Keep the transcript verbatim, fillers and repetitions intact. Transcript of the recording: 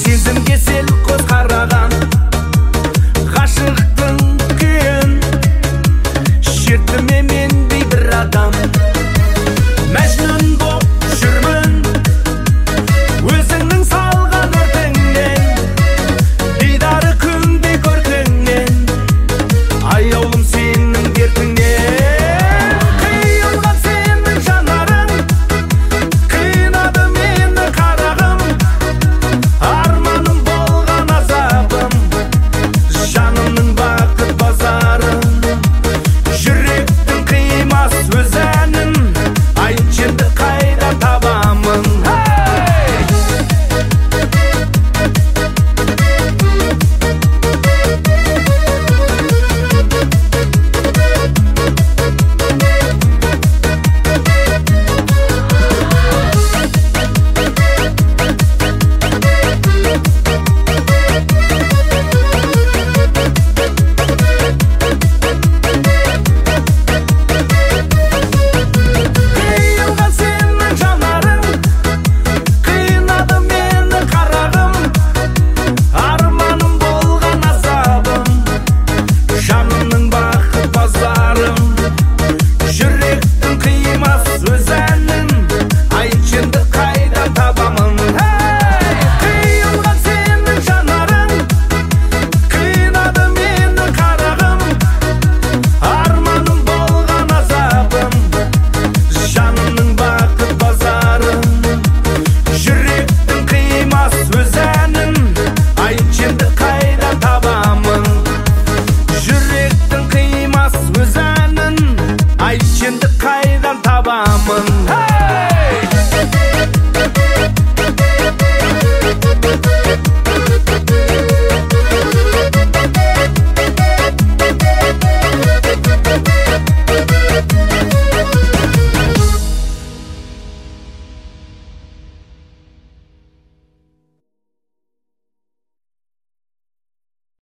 сезімге сел көз қараған, ғашықтың күйін шертіме мен бейбір адам. Мәжнүн боп жүрмін өзіңнің салған өртіңнен, дидары күндей көркіңнен, аяулым сенің дертіңнен. Қиылған сенің жанарың қинады мені қарағым, арманым болған азабым, жанымның бақыт базарын. Жүректің қимас өз әнін, айтшы енді қайда табамын? Қиылған сенің жанарың қинады мені қарағым, арманым болған азабым, жанымның бақыт базарым. Жүректің қимас өз әнін, айтшы енді қайда табамын? Қиылған сенің жанарың қинады мені қарағым, арманым болған азабым, жанымның бақыт базарын. Жүректің қимас өз әнін, айтшы енді қайда табамын? Жүректің қимас өз әнін, айтшы енді қайдан табамын?